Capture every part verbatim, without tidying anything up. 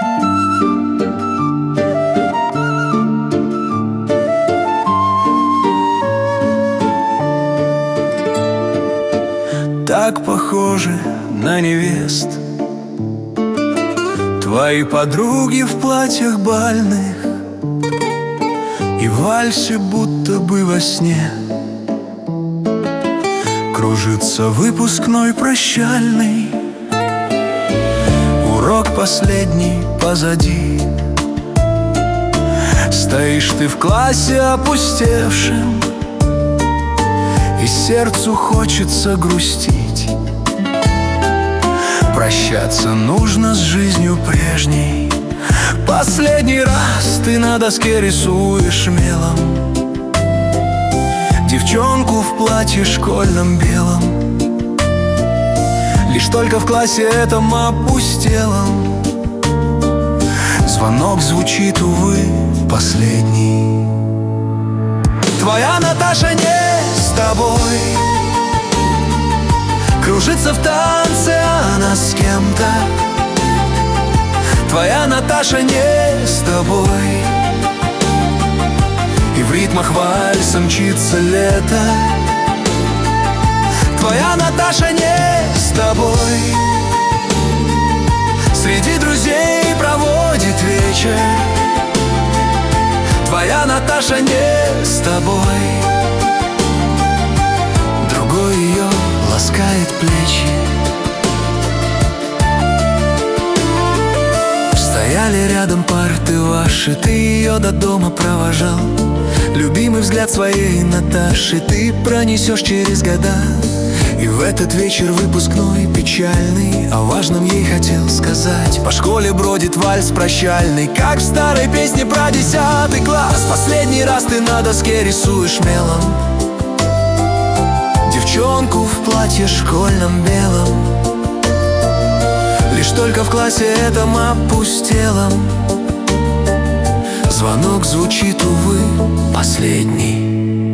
Так похожи на невест твои подруги в платьях бальных и в вальсе будто бы во сне. Кружится выпускной прощальный, урок последний позади. Стоишь ты в классе опустевшим, и сердцу хочется грустить. Прощаться нужно с жизнью прежней. Последний раз ты на доске рисуешь мелом девчонку в платье школьном белом. Лишь только в классе этом опустелом звонок звучит, увы, последний. Твоя Наташа не с тобой, кружится в танце она с кем-то. Твоя Наташа не с тобой, и в ритмах вальса мчится лето. Твоя Наташа не с тобой, среди друзей проводит вечер. Твоя Наташа не с тобой, другой ее ласкает плечи. Стояли рядом парты ваши, ты ее до дома провожал. Любимый взгляд своей Наташи ты пронесешь через года. И в этот вечер выпускной печальный о важном ей хотел сказать. По школе бродит вальс прощальный, как в старой песне про десятый класс. Последний раз ты на доске рисуешь мелом девчонку в платье школьном белом. Лишь только в классе этом опустелом звонок звучит, увы, последний.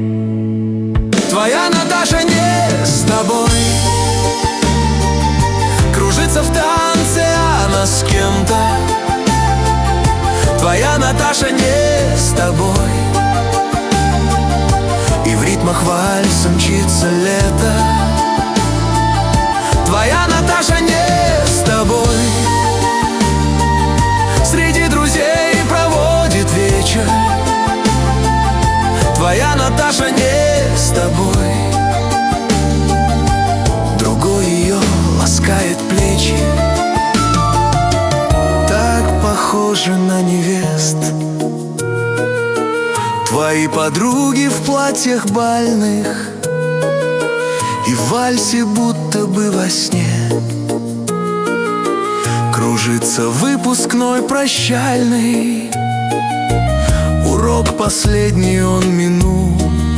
Твоя Наташа не с тобой, кружится в танце она с кем-то. Твоя Наташа не с тобой, и в ритмах вальса мчится лето. Твоя Наташа не с тобой, среди друзей проводит вечер. Твоя Наташа не с тобой, другой ее ласкает плечи. Так похожи на невест твои подруги в платьях бальных и в вальсе будто бы во сне. Кружится выпускной прощальный, урок последний он минул.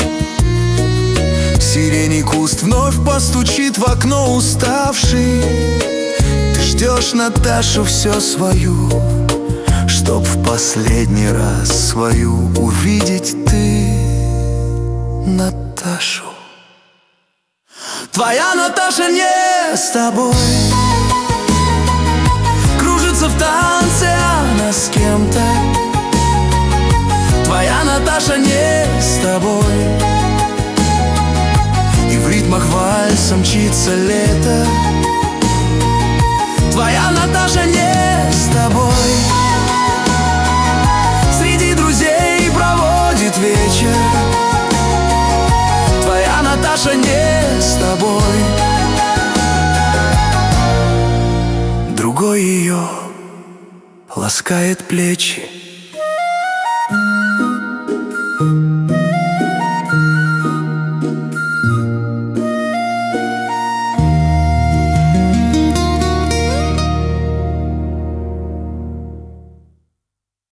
Сирени куст вновь постучит в окно уставший. Ты ждешь Наташу все свою, чтоб в последний раз свою увидеть ты, Наташу. Твоя Наташа не с тобой, кружится в танце она с кем-то. Твоя Наташа не с тобой, и в ритмах вальса мчится лето. Твоя Наташа не с тобой, среди друзей проводит вечер. Твоя Наташа не с тобой, другой ее ласкает плечи.